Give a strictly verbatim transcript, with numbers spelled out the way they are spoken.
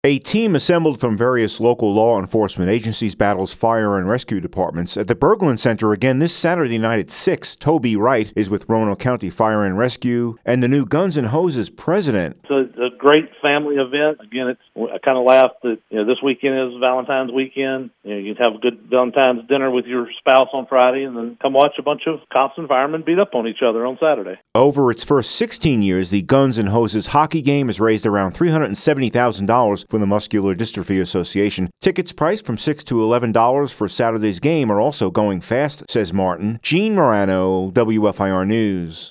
A team assembled from various local law enforcement agencies battles fire and rescue departments at the Berglund Center again this Saturday night at six. Toby Wright is with Roanoke County Fire and Rescue and the new Guns and Hoses president. It's a, a great family event. Again, it's I kind of laughed that you know this weekend is Valentine's weekend. You know, you can have a good Valentine's dinner with your spouse on Friday, and then come watch a bunch of cops and firemen beat up on each other on Saturday. Over its first sixteen years, the Guns and Hoses hockey game has raised around three hundred seventy thousand dollars from the Muscular Dystrophy Association. Tickets priced from six to eleven dollars for Saturday's game are also going fast, says Martin. Gene Morano, W F I R News.